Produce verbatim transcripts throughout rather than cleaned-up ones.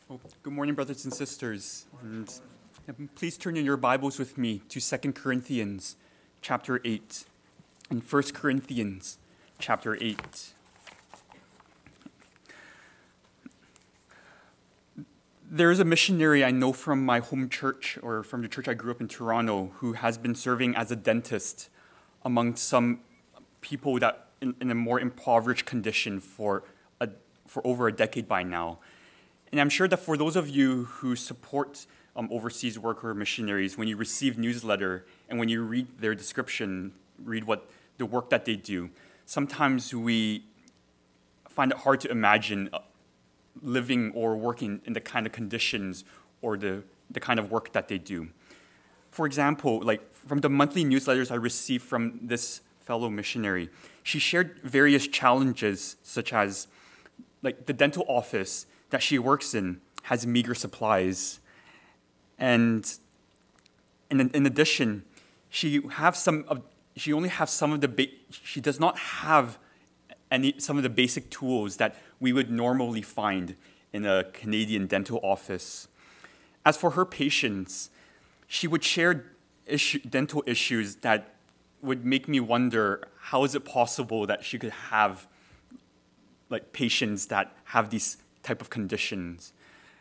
Well, good morning, brothers and sisters. And please turn in your Bibles with me to Second Corinthians chapter eight and First Corinthians chapter eight. There is a missionary I know from my home church, or from the church I grew up in Toronto, who has been serving as a dentist among some people that in, in a more impoverished condition for a, for over a decade by now. And I'm sure that for those of you who support um, overseas work or missionaries, when you receive newsletter and when you read their description, read what the work that they do, sometimes we find it hard to imagine living or working in the kind of conditions or the, the kind of work that they do. For example, like from the monthly newsletters I received from this fellow missionary, she shared various challenges such as like the dental office that she works in has meager supplies. And, and in, in addition, she have some of, she only has some of the, ba- she does not have any, some of the basic tools that we would normally find in a Canadian dental office. As for her patients, she would share issue, dental issues that would make me wonder, how is it possible that she could have like patients that have these type of conditions?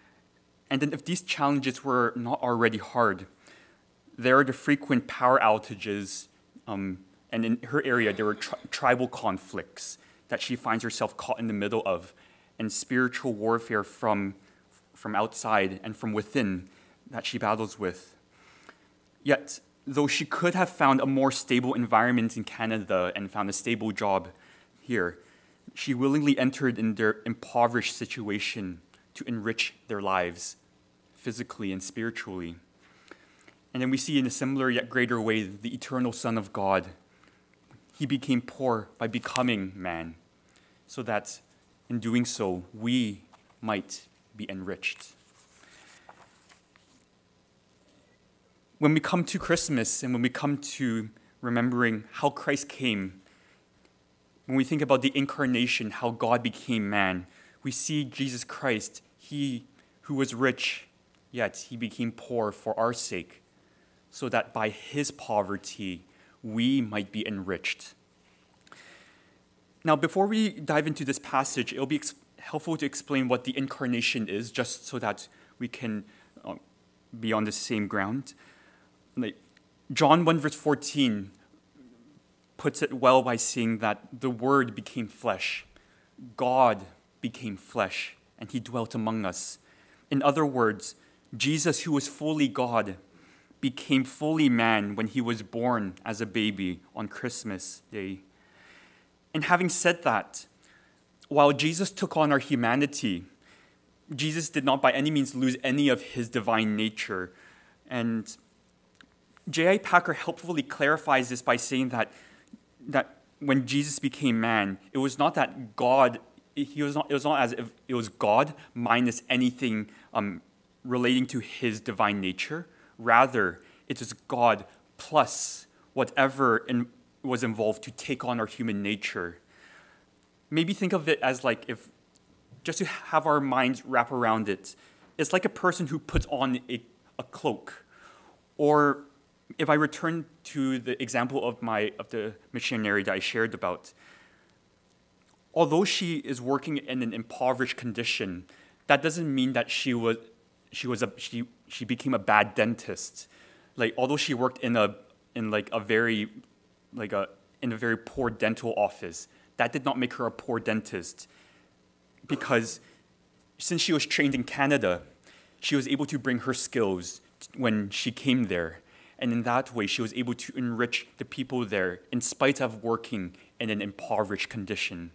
And then if these challenges were not already hard, there are the frequent power outages, um, and in her area there were tri- tribal conflicts that she finds herself caught in the middle of, and spiritual warfare from, from outside and from within that she battles with. Yet, though she could have found a more stable environment in Canada and found a stable job here, she willingly entered in their impoverished situation to enrich their lives, physically and spiritually. And then we see in a similar yet greater way the eternal Son of God. He became poor by becoming man, so that in doing so, we might be enriched. When we come to Christmas and when we come to remembering how Christ came, when we think about the incarnation, how God became man, we see Jesus Christ, he who was rich, yet he became poor for our sake, so that by his poverty, we might be enriched. Now, before we dive into this passage, it'll be ex- helpful to explain what the incarnation is, just so that we can uh, be on the same ground. Like, John one verse fourteen puts it well by saying that the Word became flesh. God became flesh, and he dwelt among us. In other words, Jesus, who was fully God, became fully man when he was born as a baby on Christmas Day. And having said that, while Jesus took on our humanity, Jesus did not by any means lose any of his divine nature. And J I. Packer helpfully clarifies this by saying that that when Jesus became man, it was not that God, he was not, it was not as if it was God minus anything um, relating to his divine nature. Rather, it is God plus whatever in, was involved to take on our human nature. Maybe think of it as like if, just to have our minds wrap around it, it's like a person who puts on a, a cloak. Or if I return to the example of my of the missionary that I shared about, although she is working in an impoverished condition, that doesn't mean that she was she was a she she became a bad dentist. Like although she worked in a in like a very like a in a very poor dental office, that did not make her a poor dentist, because since she was trained in Canada, she was able to bring her skills when she came there. And in that way, she was able to enrich the people there in spite of working in an impoverished condition.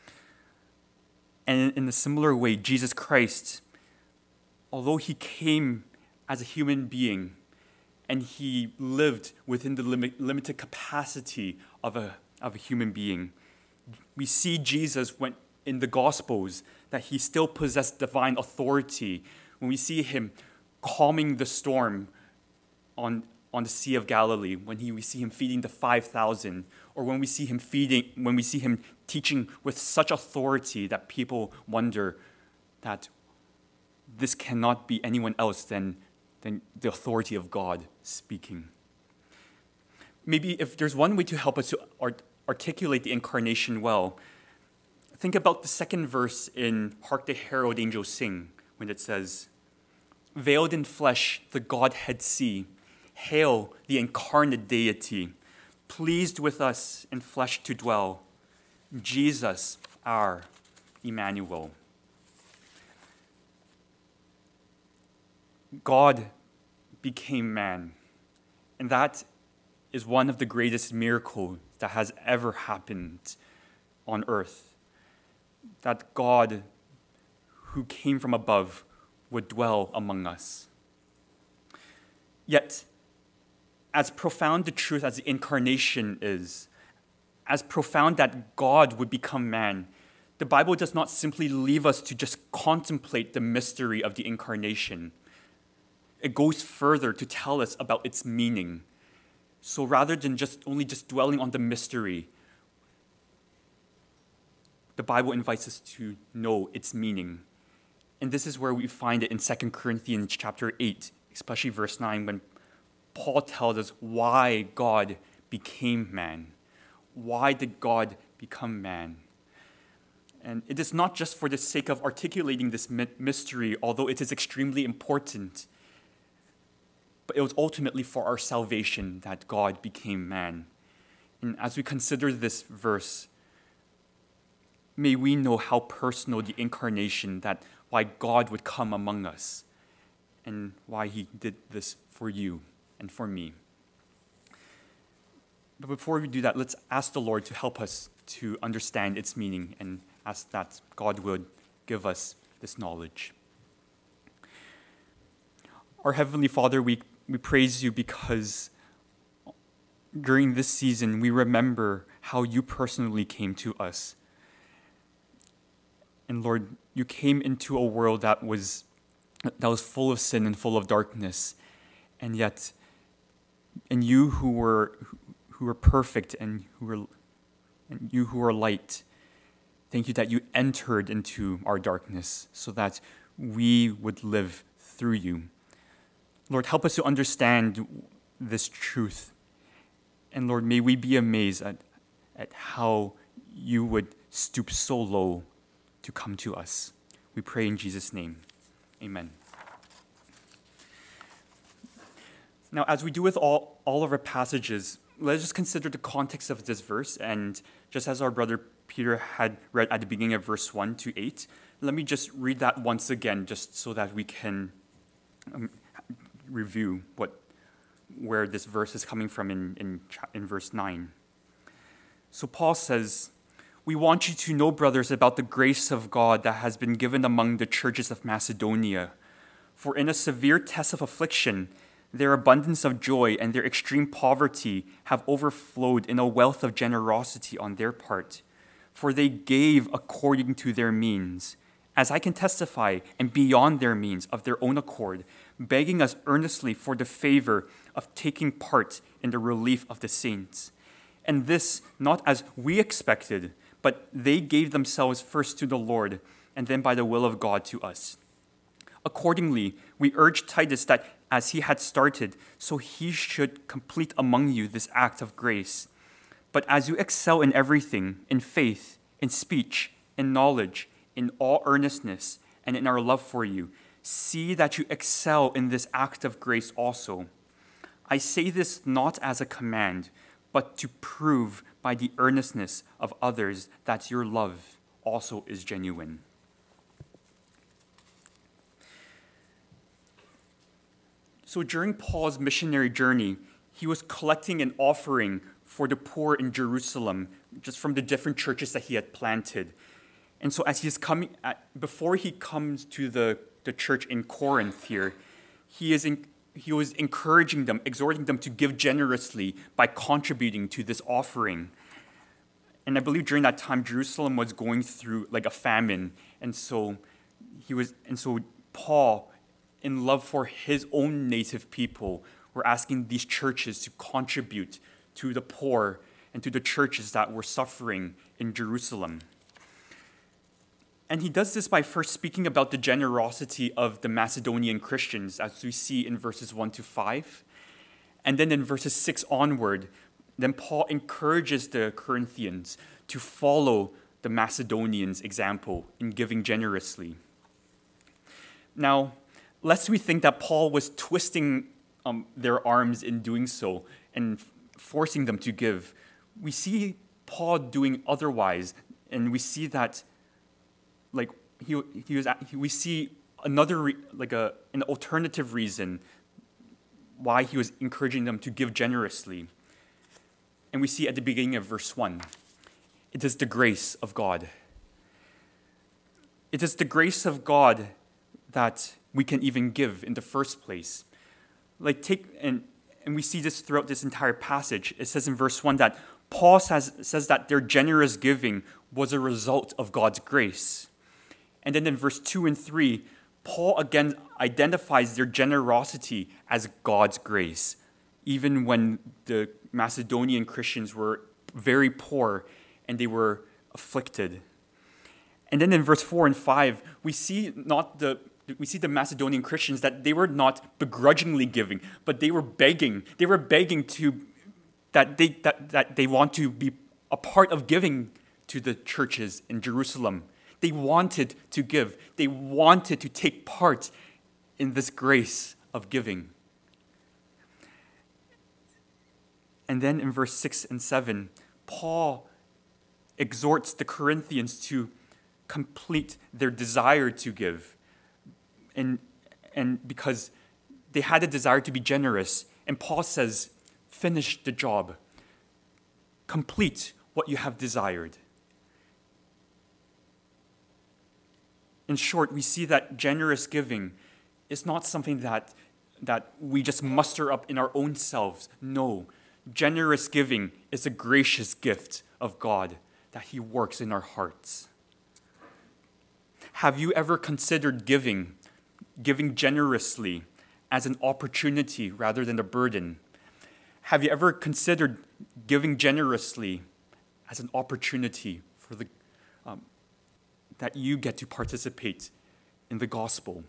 And in a similar way, Jesus Christ, although he came as a human being and he lived within the limit, limited capacity of a, of a human being, we see Jesus when, in the Gospels that he still possessed divine authority. When we see him calming the storm on on the Sea of Galilee, when he, we see him feeding the five thousand, or when we see him feeding, when we see him teaching with such authority that people wonder that this cannot be anyone else than, than the authority of God speaking. Maybe if there's one way to help us to art- articulate the incarnation well, think about the second verse in Hark the Herald Angels Sing, when it says, "Veiled in flesh, the Godhead see. Hail the incarnate deity, pleased with us in flesh to dwell. Jesus, our Emmanuel." God became man, and that is one of the greatest miracles that has ever happened on earth. That God, who came from above, would dwell among us. Yet, as profound the truth as the incarnation is, as profound that God would become man, the Bible does not simply leave us to just contemplate the mystery of the incarnation. It goes further to tell us about its meaning. So rather than just only just dwelling on the mystery, the Bible invites us to know its meaning. And this is where we find it in Second Corinthians chapter eight, especially verse nine, when Paul tells us why God became man. Why did God become man? And it is not just for the sake of articulating this mystery, although it is extremely important, but it was ultimately for our salvation that God became man. And as we consider this verse, may we know how personal the incarnation, that why God would come among us, and why he did this for you and for me. But before we do that, let's ask the Lord to help us to understand its meaning, and ask that God would give us this knowledge. Our Heavenly Father, we, we praise you because during this season we remember how you personally came to us. And Lord, you came into a world that was that was full of sin and full of darkness, and yet, and you who were who were perfect and who were and you who are light, thank you that you entered into our darkness so that we would live through you. Lord, help us to understand this truth, and Lord, may we be amazed at at how you would stoop so low to come to us. We pray in Jesus' name. Amen. Now, as we do with all, all of our passages, let's just consider the context of this verse. And just as our brother Peter had read at the beginning of verse one to eight, let me just read that once again, just so that we can um, review what where this verse is coming from in, in, in verse nine. So Paul says, "We want you to know, brothers, about the grace of God that has been given among the churches of Macedonia. For in a severe test of affliction, their abundance of joy and their extreme poverty have overflowed in a wealth of generosity on their part. For they gave according to their means, as I can testify, and beyond their means of their own accord, begging us earnestly for the favor of taking part in the relief of the saints. And this not as we expected, but they gave themselves first to the Lord, and then by the will of God to us. Accordingly, we urge Titus that as he had started, so he should complete among you this act of grace. But as you excel in everything, in faith, in speech, in knowledge, in all earnestness, and in our love for you, see that you excel in this act of grace also. I say this not as a command, but to prove by the earnestness of others that your love also is genuine." So during Paul's missionary journey, he was collecting an offering for the poor in Jerusalem, just from the different churches that he had planted. And so as he's coming, at, before he comes to the, the church in Corinth here, he is in, he was encouraging them, exhorting them to give generously by contributing to this offering. And I believe during that time, Jerusalem was going through like a famine. And so he was, and so Paul, in love for his own native people, were asking these churches to contribute to the poor and to the churches that were suffering in Jerusalem. And he does this by first speaking about the generosity of the Macedonian Christians, as we see in verses one to five. And then in verses six onward, then Paul encourages the Corinthians to follow the Macedonians' example in giving generously. Now, lest we think that Paul was twisting um, their arms in doing so and f- forcing them to give, we see Paul doing otherwise, and we see that, like he he was, we see another re, like a an alternative reason why he was encouraging them to give generously, and we see at the beginning of verse one, it is the grace of God. It is the grace of God that we can even give in the first place. Like take and and we see this throughout this entire passage. It says in verse one that Paul says, says that their generous giving was a result of God's grace. And then in verse two and three, Paul again identifies their generosity as God's grace, even when the Macedonian Christians were very poor and they were afflicted. And then in verse four and five, we see not the we see the Macedonian Christians that they were not begrudgingly giving, but they were begging. They were begging to that they that, that they want to be a part of giving to the churches in Jerusalem. They wanted to give. They wanted to take part in this grace of giving. And then in verse six and seven, Paul exhorts the Corinthians to complete their desire to give. And, and because they had a desire to be generous. And Paul says, finish the job. Complete what you have desired. In short, we see that generous giving is not something that, that we just muster up in our own selves. No, generous giving is a gracious gift of God that He works in our hearts. Have you ever considered giving, giving generously as an opportunity rather than a burden? Have you ever considered giving generously as an opportunity for the um, that you get to participate in the gospel?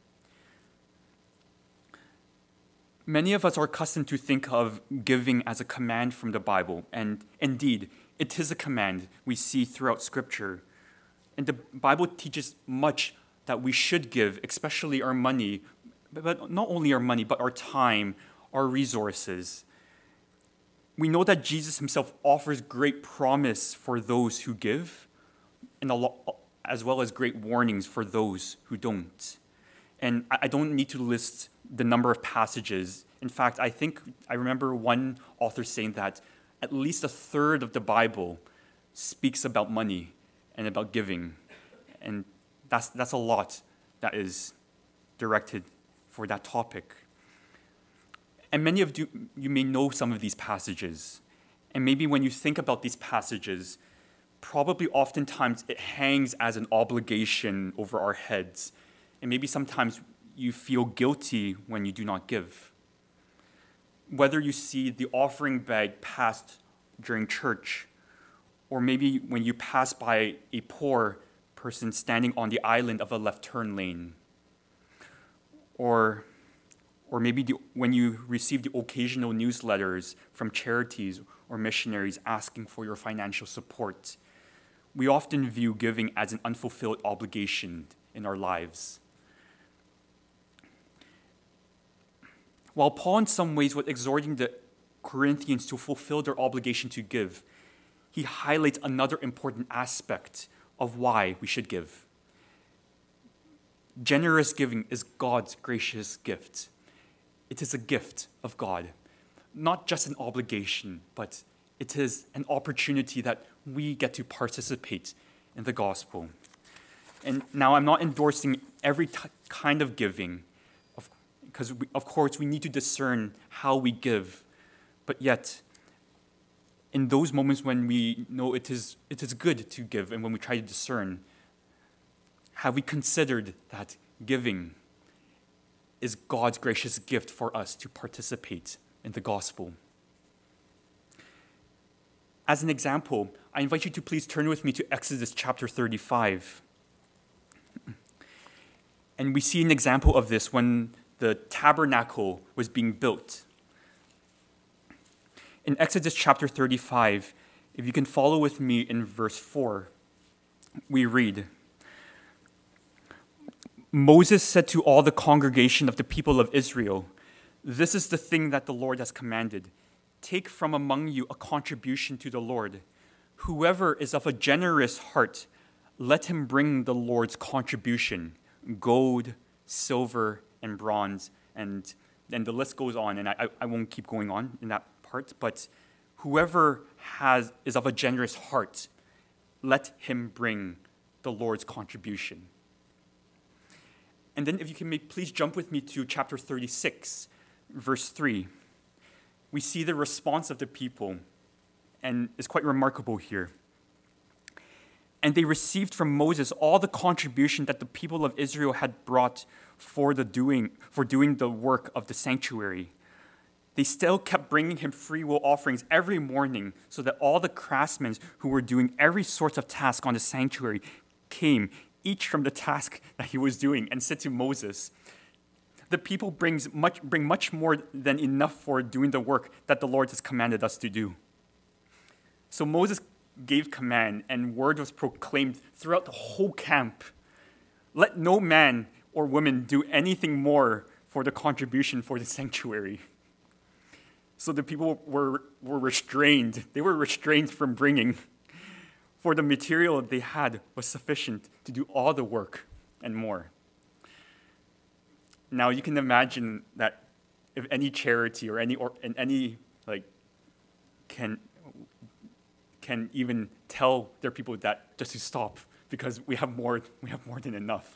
Many of us are accustomed to think of giving as a command from the Bible, and indeed, it is a command we see throughout Scripture. And the Bible teaches much that we should give, especially our money, but not only our money, but our time, our resources. We know that Jesus himself offers great promise for those who give, and a lot, as well as great warnings for those who don't. And I don't need to list the number of passages. In fact, I think I remember one author saying that at least a third of the Bible speaks about money and about giving. And that's that's a lot that is directed for that topic. And many of you, you may know some of these passages. And maybe when you think about these passages, probably oftentimes it hangs as an obligation over our heads. And maybe sometimes you feel guilty when you do not give. Whether you see the offering bag passed during church, or maybe when you pass by a poor person standing on the island of a left turn lane, or or maybe the, when you receive the occasional newsletters from charities or missionaries asking for your financial support, we often view giving as an unfulfilled obligation in our lives. While Paul in some ways was exhorting the Corinthians to fulfill their obligation to give, he highlights another important aspect of why we should give. Generous giving is God's gracious gift. It is a gift of God, not just an obligation, but it is an opportunity that we get to participate in the gospel. And now I'm not endorsing every t- kind of giving, because of, of course we need to discern how we give, but yet in those moments when we know it is it is good to give and when we try to discern, have we considered that giving is God's gracious gift for us to participate in the gospel? As an example, I invite you to please turn with me to Exodus chapter thirty-five. And we see an example of this when the tabernacle was being built. In Exodus chapter thirty-five, if you can follow with me in verse four, we read, Moses said to all the congregation of the people of Israel, "This is the thing that the Lord has commanded. Take from among you a contribution to the Lord. Whoever is of a generous heart, let him bring the Lord's contribution, gold, silver, and bronze." And then the list goes on, and I, I won't keep going on in that part, but whoever has is of a generous heart, let him bring the Lord's contribution. And then if you can make, please jump with me to chapter thirty-six, verse three. We see the response of the people, and it's quite remarkable here. And they received from Moses all the contribution that the people of Israel had brought for the doing for doing the work of the sanctuary. They still kept bringing him free will offerings every morning, so that all the craftsmen who were doing every sort of task on the sanctuary came, each from the task that he was doing, and said to Moses, "The people brings much, bring much more than enough for doing the work that the Lord has commanded us to do." So Moses gave command, and word was proclaimed throughout the whole camp. Let no man or woman do anything more for the contribution for the sanctuary. So the people were, were restrained. They were restrained from bringing, for the material they had was sufficient to do all the work and more. Now you can imagine that if any charity or any or and any like can can even tell their people that just to stop because we have more we have more than enough.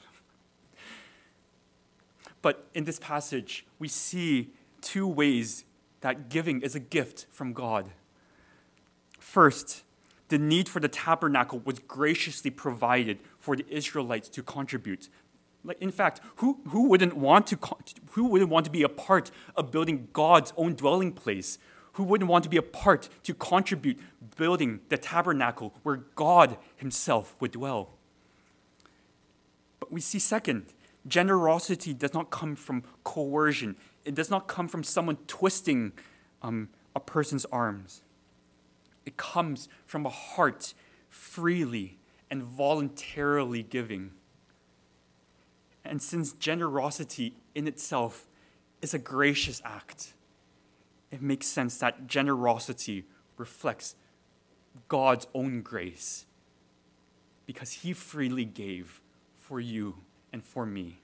But in this passage, we see two ways that giving is a gift from God. First, the need for the tabernacle was graciously provided for the Israelites to contribute. Like, in fact, who, who wouldn't want to who wouldn't want to be a part of building God's own dwelling place? Who wouldn't want to be a part to contribute building the tabernacle where God himself would dwell? But we see second, generosity does not come from coercion. It does not come from someone twisting um, a person's arms. It comes from a heart freely and voluntarily giving. And since generosity in itself is a gracious act, it makes sense that generosity reflects God's own grace because he freely gave for you and for me.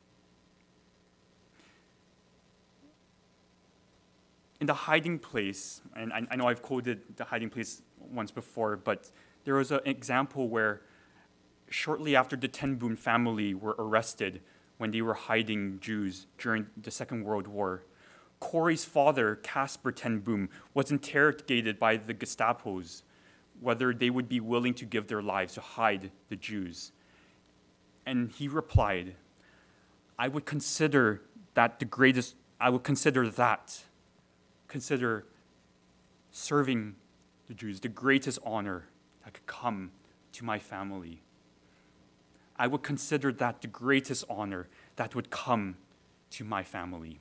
In the hiding place, and I, I know I've quoted the hiding place once before, but there was an example where shortly after the Ten Boom family were arrested when they were hiding Jews during the Second World War, Corey's father, Casper Ten Boom, was interrogated by the Gestapos whether they would be willing to give their lives to hide the Jews. And he replied, I would consider that the greatest, I would consider that, consider serving the Jews the greatest honor that could come to my family. I would consider that the greatest honor that would come to my family.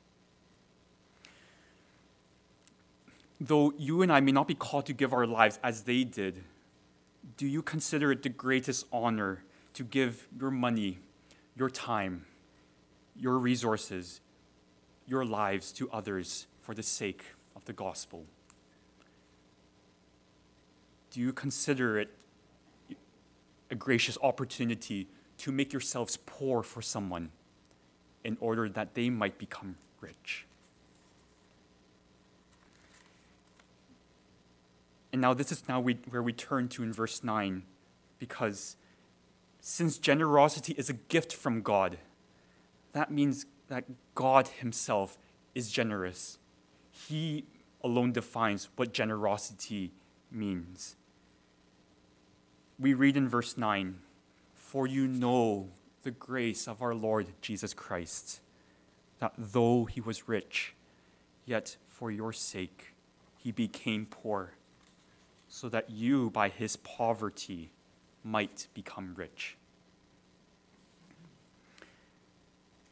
Though you and I may not be called to give our lives as they did, do you consider it the greatest honor to give your money, your time, your resources, your lives to others for the sake of the gospel? Do you consider it a gracious opportunity to make yourselves poor for someone in order that they might become rich? And now this is now we, where we turn to in verse nine, because since generosity is a gift from God, that means that God himself is generous. He alone defines what generosity means. We read in verse nine, "For you know the grace of our Lord Jesus Christ, that though he was rich, yet for your sake he became poor, so that you by his poverty might become rich."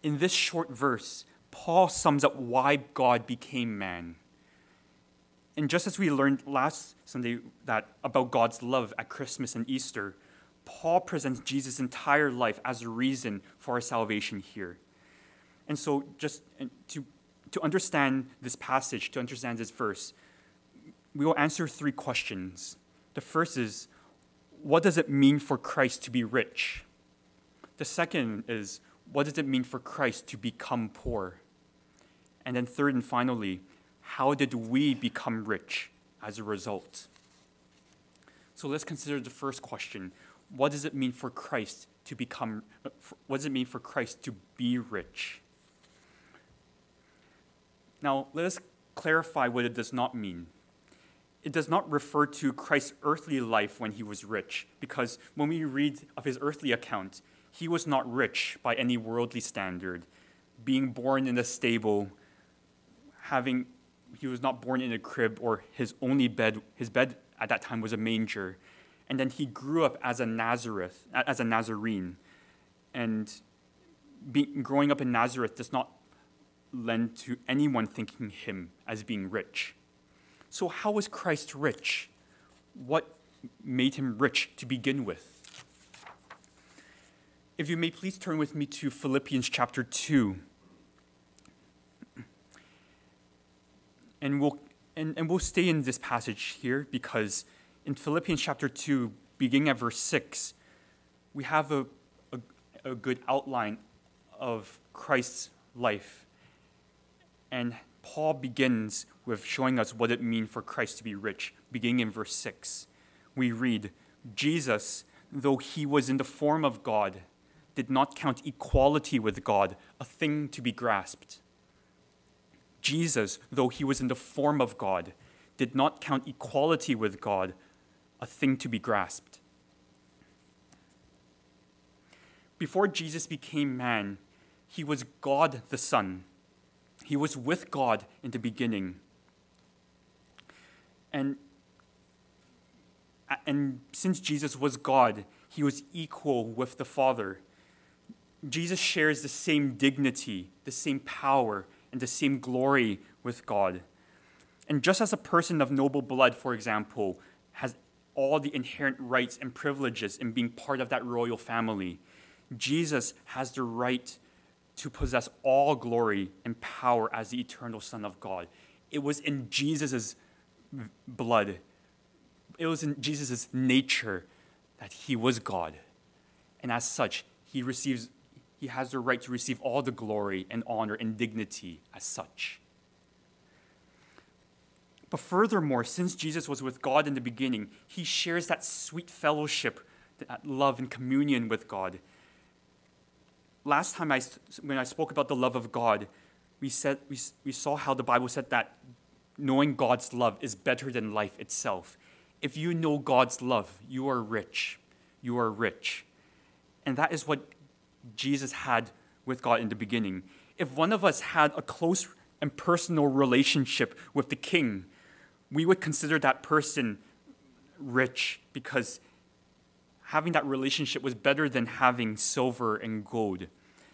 In this short verse, Paul sums up why God became man. And just as we learned last Sunday that about God's love at Christmas and Easter, Paul presents Jesus' entire life as a reason for our salvation here. And so just to, to understand this passage, to understand this verse, we will answer three questions. The first is, what does it mean for Christ to be rich? The second is, what does it mean for Christ to become poor? And then third and finally, how did we become rich as a result? So let's consider the first question. What does it mean for Christ to become, what does it mean for Christ to be rich? Now, let us clarify what it does not mean. It does not refer to Christ's earthly life when he was rich, because when we read of his earthly account, he was not rich by any worldly standard. Being born in a stable, having, he was not born in a crib or his only bed, his bed at that time was a manger. And then he grew up as a Nazareth, as a Nazarene. And being, growing up in Nazareth does not lend to anyone thinking him as being rich. So how was Christ rich? What made him rich to begin with? If you may please turn with me to Philippians chapter two. And we'll, and, and we'll stay in this passage here because in Philippians chapter two, beginning at verse six, we have a, a, a good outline of Christ's life. And Paul begins with showing us what it means for Christ to be rich, beginning in verse six. We read, Jesus, though he was in the form of God, did not count equality with God a thing to be grasped. Jesus, though he was in the form of God, did not count equality with God a thing to be grasped. Before Jesus became man, he was God the Son. He was with God in the beginning. And, and since Jesus was God, he was equal with the Father. Jesus shares the same dignity, the same power, and the same glory with God. And just as a person of noble blood, for example, has all the inherent rights and privileges in being part of that royal family, Jesus has the right to possess all glory and power as the eternal Son of God. It was in Jesus' blood, it was in Jesus' nature that he was God. And as such, he receives, he has the right to receive all the glory and honor and dignity as such. But furthermore, since Jesus was with God in the beginning, he shares that sweet fellowship, that love and communion with God. Last time I, when I spoke about the love of God, we said we, we saw how the Bible said that knowing God's love is better than life itself. If you know God's love, you are rich. You are rich. And that is what Jesus had with God in the beginning. If one of us had a close and personal relationship with the King, we would consider that person rich because having that relationship was better than having silver and gold.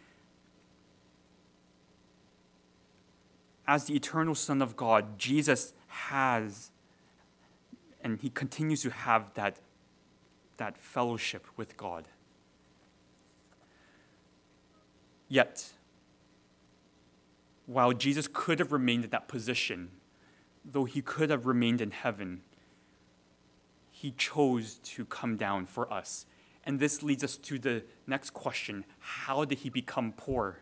As the eternal Son of God, Jesus has, and he continues to have that, that fellowship with God. Yet, while Jesus could have remained in that position, though he could have remained in heaven, he chose to come down for us. And this leads us to the next question. How did he become poor?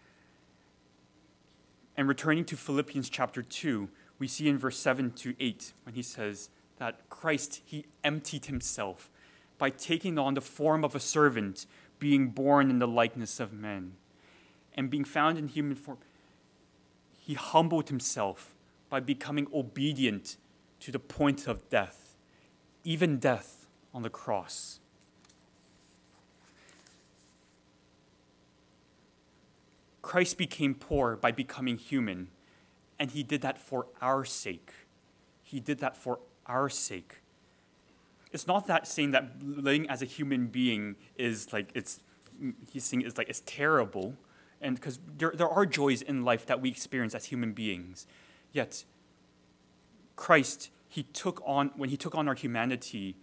And returning to Philippians chapter two, we see in verse seven to eight when he says that Christ, he emptied himself by taking on the form of a servant, being born in the likeness of men. And being found in human form, he humbled himself by becoming obedient to the point of death, even death on the cross. Christ became poor by becoming human, and he did that for our sake. He did that for our sake. It's not that saying that living as a human being is like, it's, he's saying it's like, it's terrible. And because there, there are joys in life that we experience as human beings. Yet, Christ, he took on, when he took on our humanity,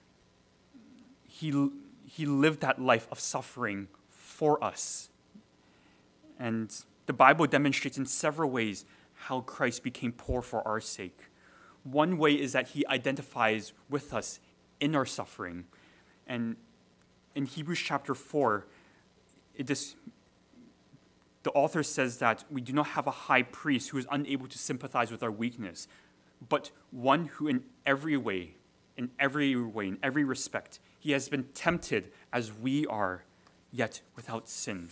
he, he lived that life of suffering for us. And the Bible demonstrates in several ways how Christ became poor for our sake. One way is that he identifies with us in our suffering. And in Hebrews chapter four, it is, the author says that we do not have a high priest who is unable to sympathize with our weakness, but one who in every way, in every way, in every respect, he has been tempted as we are, yet without sin.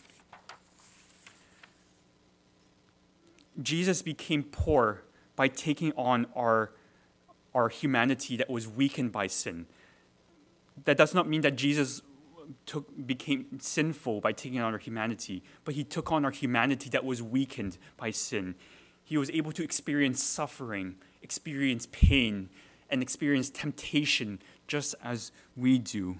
Jesus became poor by taking on our, our humanity that was weakened by sin. That does not mean that Jesus took, became sinful by taking on our humanity, but he took on our humanity that was weakened by sin. He was able to experience suffering, experience pain, and experience temptation just as we do.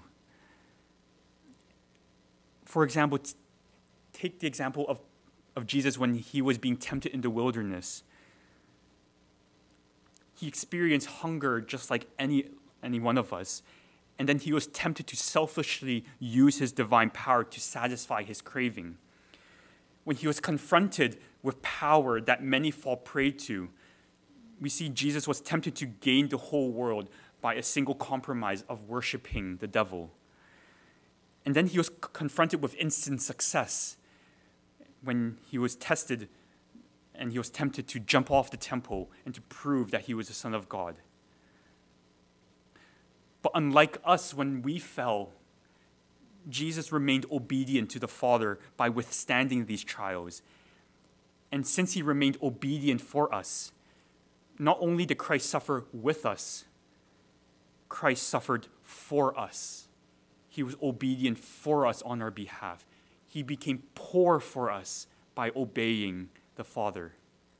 For example, t- take the example of, of Jesus when he was being tempted in the wilderness. He experienced hunger just like any, any one of us. And then he was tempted to selfishly use his divine power to satisfy his craving. When he was confronted with power that many fall prey to, we see Jesus was tempted to gain the whole world by a single compromise of worshiping the devil. And then he was c- confronted with instant success when he was tested and he was tempted to jump off the temple and to prove that he was the Son of God. But unlike us, when we fell, Jesus remained obedient to the Father by withstanding these trials. And since he remained obedient for us, not only did Christ suffer with us, Christ suffered for us. He was obedient for us on our behalf. He became poor for us by obeying the Father.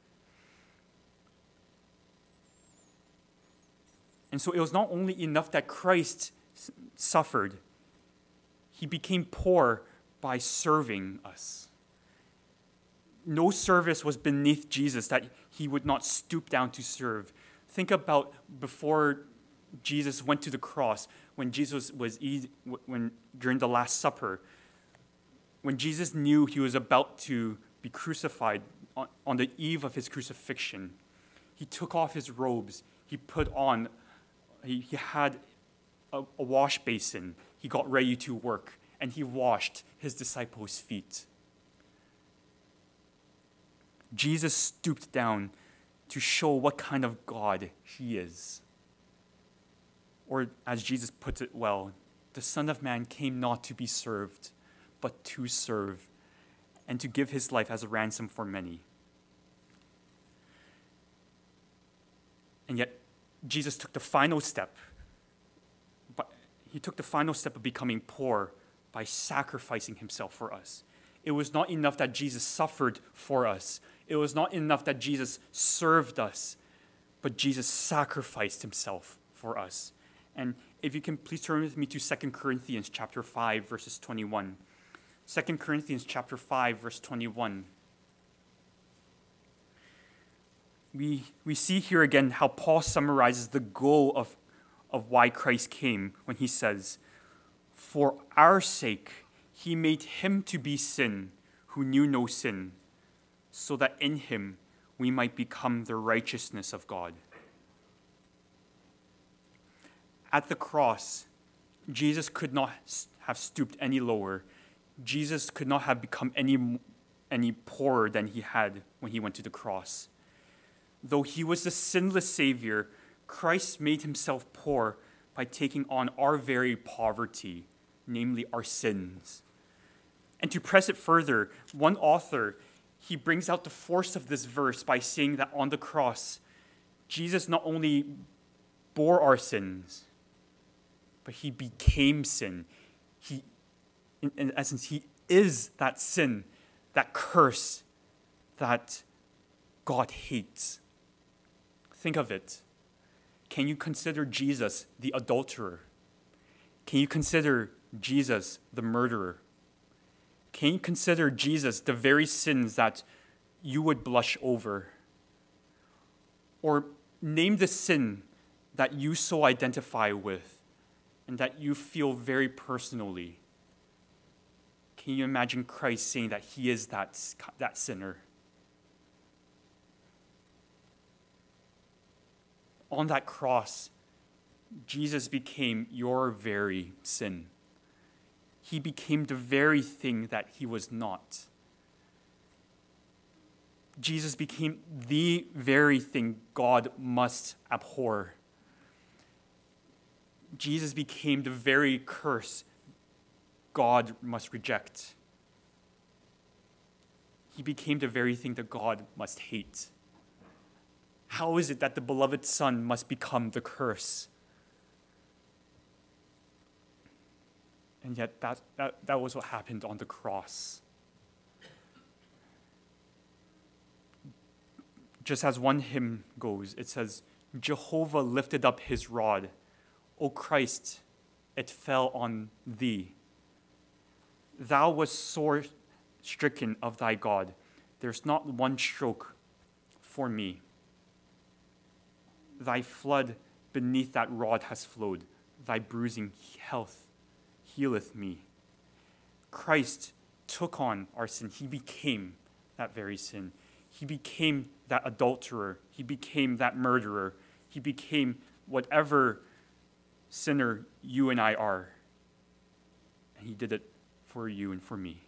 And so it was not only enough that Christ s- suffered, he became poor by serving us. No service was beneath Jesus that he would not stoop down to serve. Think about before Jesus went to the cross, when Jesus was eat, when during the Last Supper, when Jesus knew he was about to be crucified on, on the eve of his crucifixion, he took off his robes, he put on, he, he had a, a wash basin, he got ready to work, and he washed his disciples' feet. Jesus stooped down to show what kind of God he is. Or as Jesus puts it well, the Son of Man came not to be served, but to serve, and to give his life as a ransom for many. And yet, Jesus took the final step. But he took the final step of becoming poor by sacrificing himself for us. It was not enough that Jesus suffered for us. It was not enough that Jesus served us, but Jesus sacrificed himself for us. And if you can please turn with me to Second Corinthians chapter five, verses twenty-one. Second Corinthians chapter five, verse twenty-one. We, we see here again how Paul summarizes the goal of, of why Christ came when he says, "For our sake he made him to be sin who knew no sin, so that in him we might become the righteousness of God." At the cross, Jesus could not have stooped any lower. Jesus could not have become any, any poorer than he had when he went to the cross. Though he was the sinless Savior, Christ made himself poor by taking on our very poverty, namely our sins. And to press it further, one author, he brings out the force of this verse by saying that on the cross, Jesus not only bore our sins, but he became sin. He, in, in essence, he is that sin, that curse that God hates. Think of it. Can you consider Jesus the adulterer? Can you consider Jesus the murderer? Can you consider Jesus the very sins that you would blush over? Or name the sin that you so identify with and that you feel very personally. Can you imagine Christ saying that he is that, that sinner? On that cross, Jesus became your very sin. He became the very thing that he was not. Jesus became the very thing God must abhor. Jesus became the very curse God must reject. He became the very thing that God must hate. How is it that the beloved Son must become the curse? And yet that, that, that was what happened on the cross. Just as one hymn goes, it says, Jehovah lifted up his rod. O Christ, it fell on thee. Thou wast sore stricken of thy God. There's not one stroke for me. Thy flood beneath that rod has flowed. Thy bruising health healeth me. Christ took on our sin. He became that very sin. He became that adulterer. He became that murderer. He became whatever sinner you and I are. And he did it for you and for me.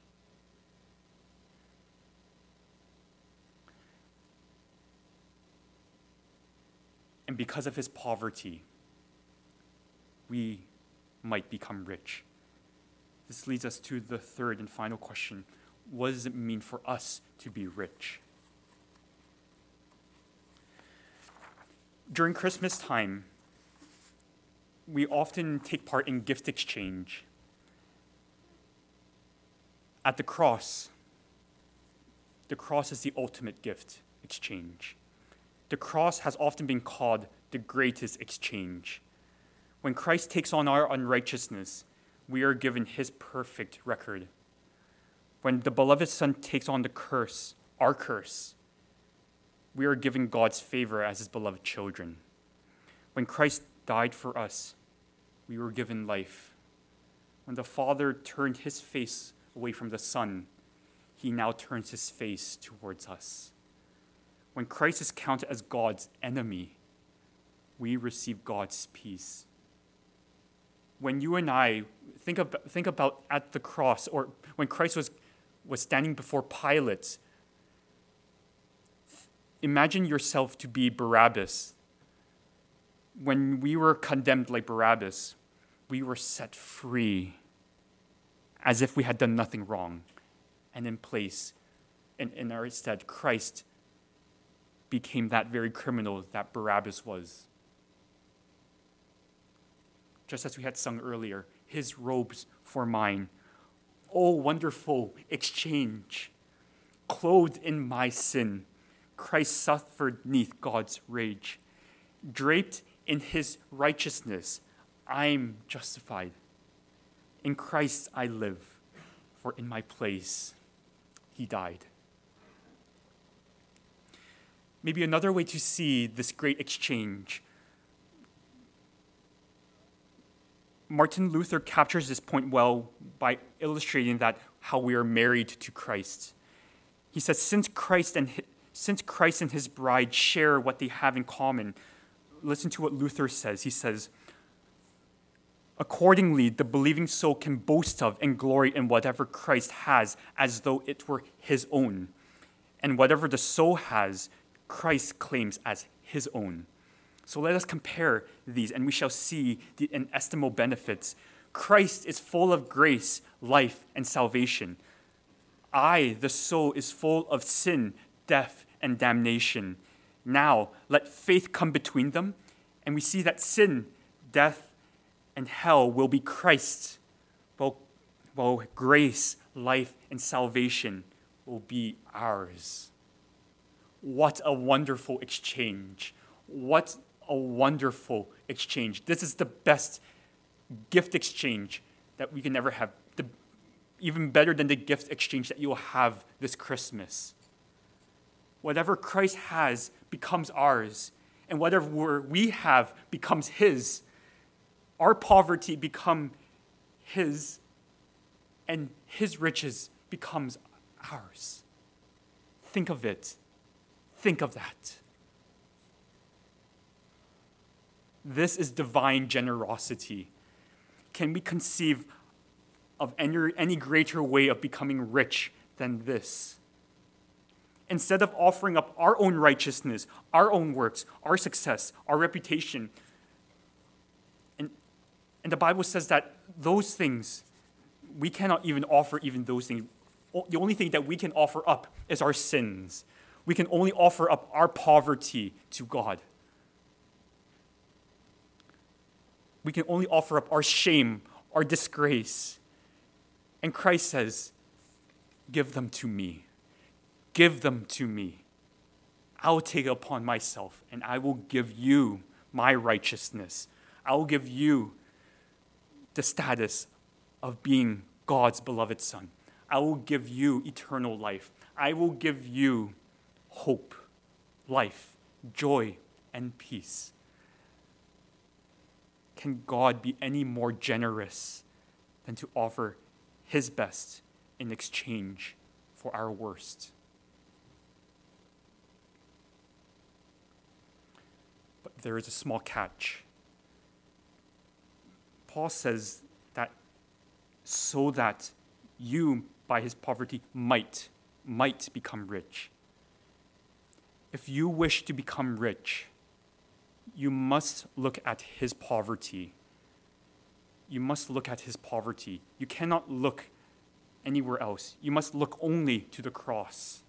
And because of his poverty, we might become rich. This leads us to the third and final question. What does it mean for us to be rich? During Christmas time, we often take part in gift exchange. At the cross, the cross is the ultimate gift exchange. The cross has often been called the greatest exchange. When Christ takes on our unrighteousness, we are given his perfect record. When the beloved Son takes on the curse, our curse, we are given God's favor as his beloved children. When Christ died for us, we were given life. When the Father turned his face away from the Son, he now turns his face towards us. When Christ is counted as God's enemy, we receive God's peace. When you and I think about, think about at the cross, or when Christ was, was standing before Pilate, imagine yourself to be Barabbas. When we were condemned like Barabbas, we were set free as if we had done nothing wrong. And in place, in, in our stead, Christ became that very criminal that Barabbas was. Just as we had sung earlier, his robes for mine. Oh, wonderful exchange. Clothed in my sin, Christ suffered neath God's rage. Draped in his righteousness, I'm justified. In Christ I live, for in my place he died. Maybe another way to see this great exchange. Martin Luther captures this point well by illustrating that how we are married to Christ. He says, since Christ and his, since Christ and his bride share what they have in common, listen to what Luther says. He says, accordingly, the believing soul can boast of and glory in whatever Christ has as though it were his own. And whatever the soul has, Christ claims as his own. So let us compare these, and we shall see the inestimable benefits. Christ is full of grace, life, and salvation. I, the soul, is full of sin, death, and damnation. Now, let faith come between them, and we see that sin, death, and hell will be Christ's, while, while grace, life, and salvation will be ours. What a wonderful exchange. What a wonderful exchange. This is the best gift exchange that we can ever have. The, even better than the gift exchange that you'll have this Christmas. Whatever Christ has becomes ours, and whatever we have becomes his. Our poverty becomes his, and his riches becomes ours. Think of it. Think of that. This is divine generosity. Can we conceive of any, any greater way of becoming rich than this? Instead of offering up our own righteousness, our own works, our success, our reputation, and, and the Bible says that those things, we cannot even offer even those things. The only thing that we can offer up is our sins. We can only offer up our poverty to God. We can only offer up our shame, our disgrace. And Christ says, give them to me. Give them to me. I will take it upon myself, and I will give you my righteousness. I will give you the status of being God's beloved son. I will give you eternal life. I will give you hope, life, joy, and peace. Can God be any more generous than to offer his best in exchange for our worst? But there is a small catch. Paul says that so that you, by his poverty, might, might become rich. If you wish to become rich, you must look at his poverty. You must look at his poverty. You cannot look anywhere else. You must look only to the cross.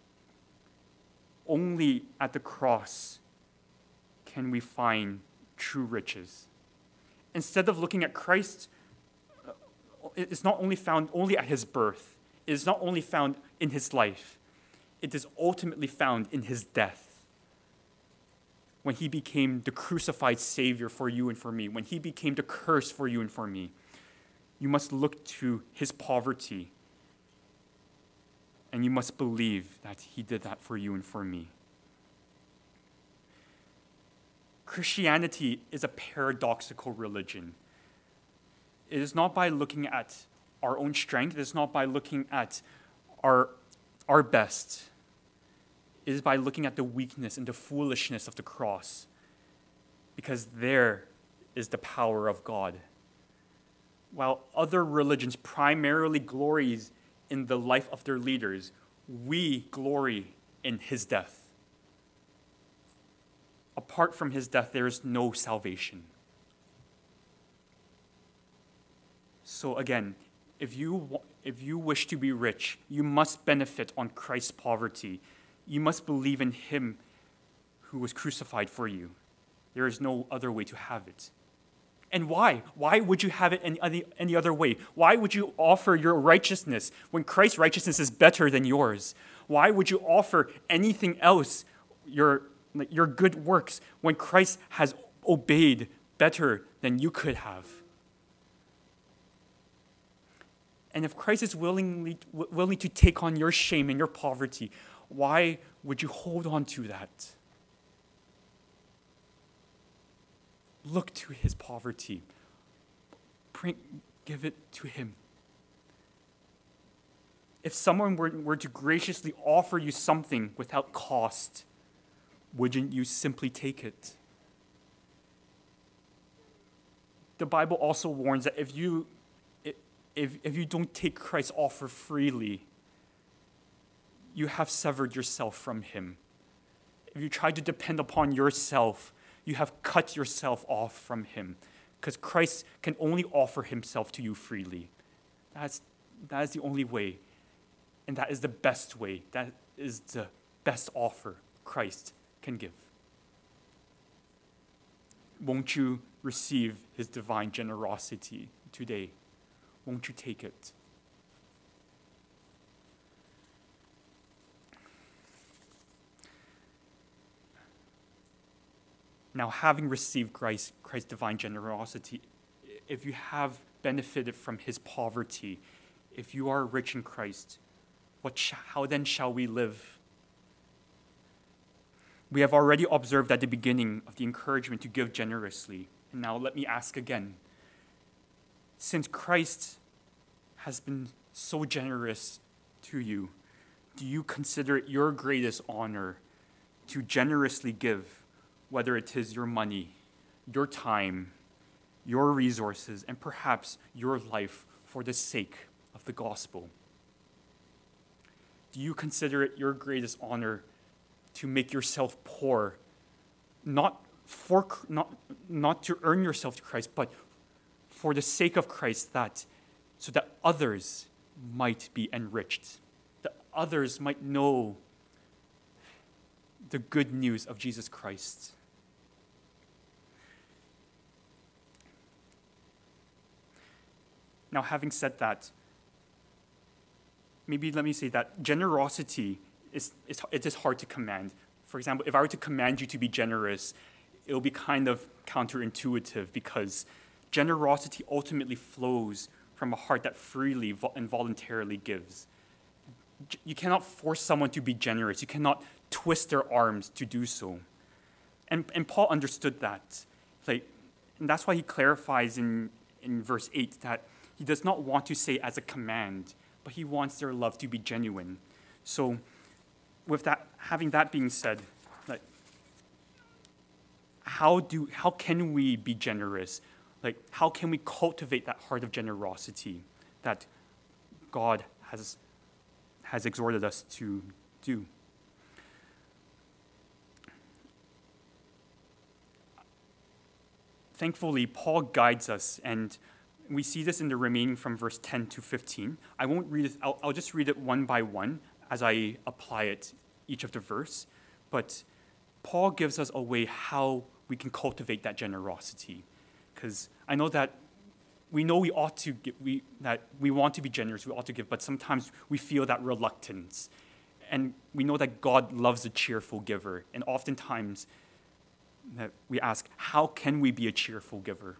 Only at the cross can we find true riches. Instead of looking at Christ, it is not only found only at his birth. It is not only found in his life. It is ultimately found in his death. When he became the crucified Savior for you and for me, when he became the curse for you and for me, you must look to his poverty, and you must believe that he did that for you and for me. Christianity is a paradoxical religion. It is not by looking at our own strength. It is not by looking at our, our best. It is by looking at the weakness and the foolishness of the cross, because there is the power of God. While other religions primarily glory in the life of their leaders, we glory in his death. Apart from his death, there is no salvation. So again, if you, if you wish to be rich, you must benefit on Christ's poverty. You must believe in him who was crucified for you. There is no other way to have it. And why? Why would you have it any, any other way? Why would you offer your righteousness when Christ's righteousness is better than yours? Why would you offer anything else, your, your good works, when Christ has obeyed better than you could have? And if Christ is willingly, willing to take on your shame and your poverty, why would you hold on to that? Look to his poverty. Bring, give it to him. If someone were, were to graciously offer you something without cost, wouldn't you simply take it? The Bible also warns that if you, if, if you don't take Christ's offer freely, you have severed yourself from him. If you try to depend upon yourself, you have cut yourself off from him, because Christ can only offer himself to you freely. That's, that is the only way, and that is the best way. That is the best offer Christ can give. Won't you receive his divine generosity today? Won't you take it? Now, having received Christ, Christ's divine generosity, if you have benefited from his poverty, if you are rich in Christ, what sh- how then shall we live? We have already observed at the beginning of the encouragement to give generously. And now let me ask again. Since Christ has been so generous to you, do you consider it your greatest honor to generously give, whether it is your money, your time, your resources, and perhaps your life for the sake of the gospel? Do you consider it your greatest honor to make yourself poor, not for not not to earn yourself to Christ, but for the sake of Christ, that so that others might be enriched, that others might know the good news of Jesus Christ? Now, having said that, maybe let me say that generosity is, is it is hard to command. For example, if I were to command you to be generous, it will be kind of counterintuitive because generosity ultimately flows from a heart that freely and voluntarily gives. You cannot force someone to be generous. You cannot twist their arms to do so. And, and Paul understood that. Like, and that's why he clarifies in, in verse eight that he does not want to say as a command, but he wants their love to be genuine. So with that, having that being said, like, how do how can we be generous? Like, how can we cultivate that heart of generosity that God has has exhorted us to do? Thankfully, Paul guides us, and we see this in the remaining from verse ten to fifteen. I won't read it, I'll, I'll just read it one by one as I apply it, each of the verse. But Paul gives us a way how we can cultivate that generosity. Because I know that we know we ought to give, we, that we want to be generous, we ought to give, but sometimes we feel that reluctance. And we know that God loves a cheerful giver. And oftentimes that we ask, how can we be a cheerful giver?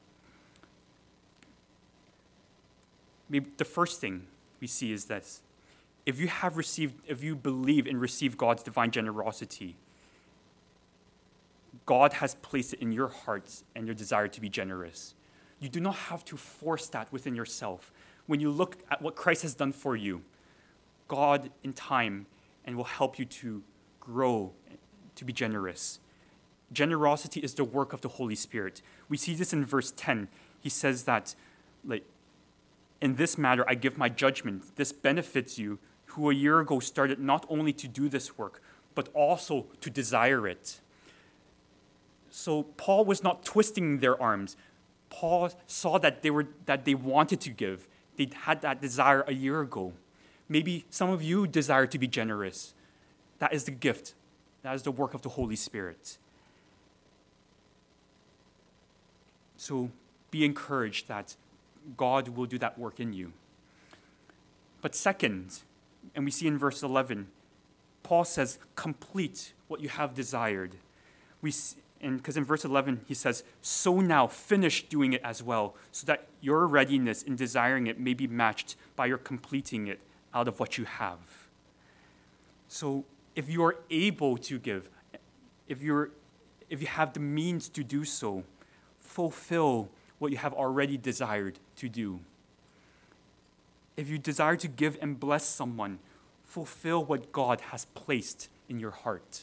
Maybe the first thing we see is this. If you have received, if you believe and receive God's divine generosity, God has placed it in your hearts and your desire to be generous. You do not have to force that within yourself. When you look at what Christ has done for you, God in time and will help you to grow, to be generous. Generosity is the work of the Holy Spirit. We see this in verse ten. He says that, like, in this matter, I give my judgment. This benefits you, who a year ago started not only to do this work, but also to desire it. So Paul was not twisting their arms. Paul saw that they were that they wanted to give. They had that desire a year ago. Maybe some of you desire to be generous. That is the gift. That is the work of the Holy Spirit. So be encouraged that God will do that work in you. But second, and we see in verse eleven, Paul says, complete what you have desired. We and because in verse eleven he says, so now finish doing it as well, so that your readiness in desiring it may be matched by your completing it out of what you have. So if you are able to give, if you're if you have the means to do so, fulfill what you have already desired to do. If you desire to give and bless someone, fulfill what God has placed in your heart.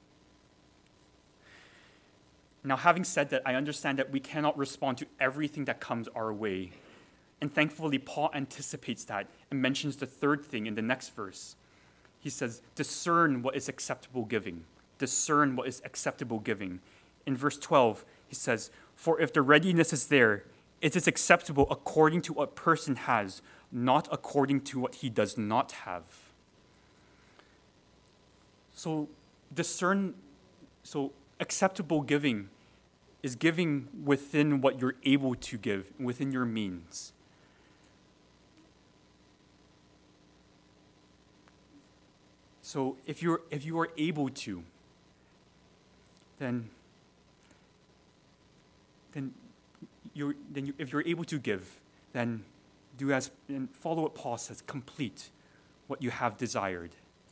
Now, having said that, I understand that we cannot respond to everything that comes our way. And thankfully, Paul anticipates that and mentions the third thing in the next verse. He says, discern what is acceptable giving. Discern what is acceptable giving. In verse twelve, he says, for if the readiness is there, it is acceptable according to what a person has, not according to what he does not have. So discern, so acceptable giving is giving within what you're able to give, within your means. So if you're if you are able to, then then you then you, if you're able to give, then do as and follow what Paul says, complete what you have desired.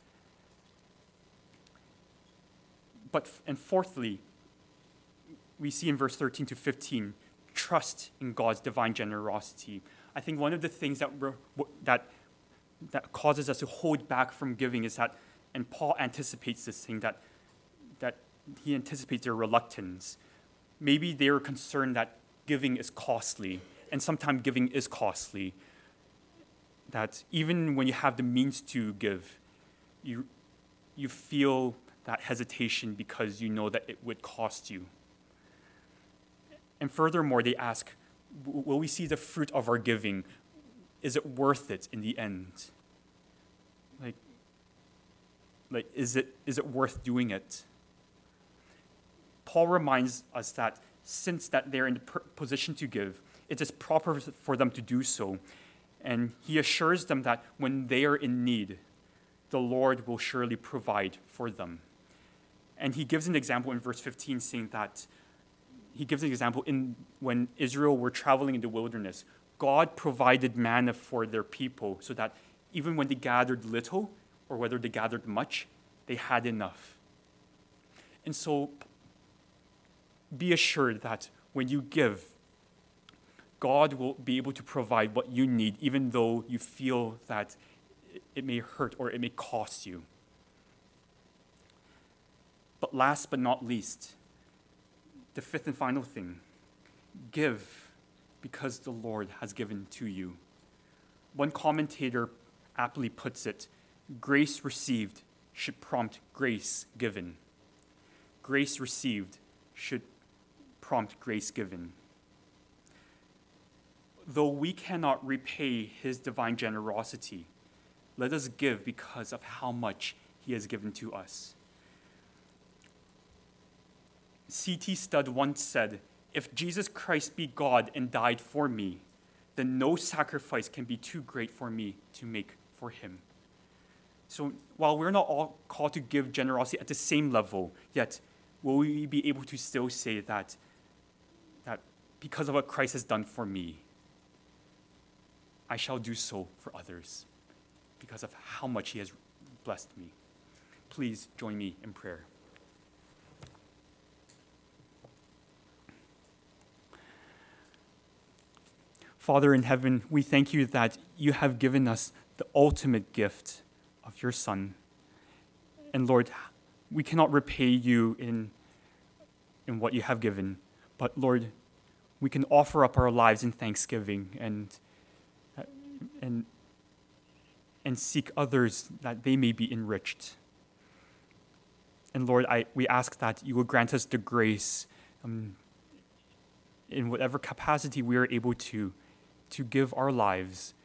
But and fourthly, we see in verse thirteen to fifteen, trust in God's divine generosity. I think one of the things that we're, that that causes us to hold back from giving is that, and Paul anticipates this thing, that that he anticipates their reluctance. Maybe they're concerned that giving is costly, and sometimes giving is costly. That even when you have the means to give, you you feel that hesitation because you know that it would cost you. And furthermore, they ask, will we see the fruit of our giving? Is it worth it in the end? Like, like is it is it worth doing it? Paul reminds us that since that they're in the per- position to give, it is proper for them to do so. And he assures them that when they are in need, the Lord will surely provide for them. And he gives an example in verse fifteen, saying that he gives an example in when Israel were traveling in the wilderness. God provided manna for their people so that even when they gathered little, or whether they gathered much, they had enough. And so be assured that when you give, God will be able to provide what you need, even though you feel that it may hurt or it may cost you. But last but not least, the fifth and final thing, give because the Lord has given to you. One commentator aptly puts it, grace received should prompt grace given. Grace received should prompt grace given. Though we cannot repay his divine generosity, let us give because of how much he has given to us. C T Studd once said, if Jesus Christ be God and died for me, then no sacrifice can be too great for me to make for him. So while we're not all called to give generosity at the same level, yet will we be able to still say that, that because of what Christ has done for me, I shall do so for others because of how much he has blessed me. Please join me in prayer. Father in heaven, we thank you that you have given us the ultimate gift of your Son. And Lord, we cannot repay you in, in what you have given, but Lord, we can offer up our lives in thanksgiving and and and seek others that they may be enriched. And Lord, I we ask that you will grant us the grace um, in whatever capacity we are able to to give our lives,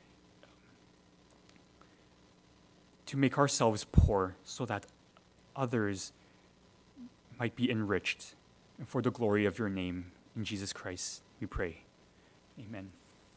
to make ourselves poor so that others might be enriched. And for the glory of your name, in Jesus Christ, we pray. Amen.